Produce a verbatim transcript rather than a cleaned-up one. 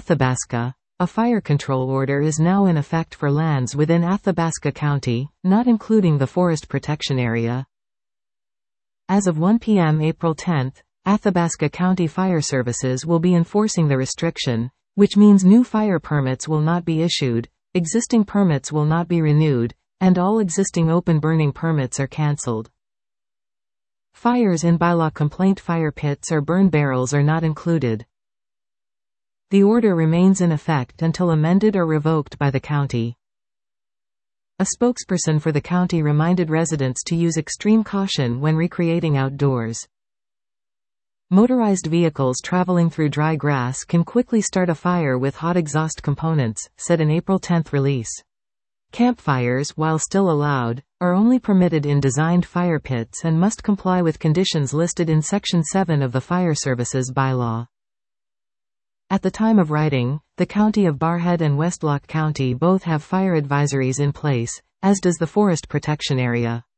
Athabasca. A fire control order is now in effect for lands within Athabasca County, not including the Forest Protection Area. As of one p m April tenth, Athabasca County Fire Services will be enforcing the restriction, which means new fire permits will not be issued, existing permits will not be renewed, and all existing open burning permits are cancelled. Fires in bylaw complaint fire pits or burn barrels are not included. The order remains in effect until amended or revoked by the county. A spokesperson for the county reminded residents to use extreme caution when recreating outdoors. Motorized vehicles traveling through dry grass can quickly start a fire with hot exhaust components, said an April tenth release. Campfires, while still allowed, are only permitted in designed fire pits and must comply with conditions listed in Section seven of the Fire Services Bylaw. At the time of writing, the County of Barhead and Westlock County both have fire advisories in place, as does the Forest Protection Area.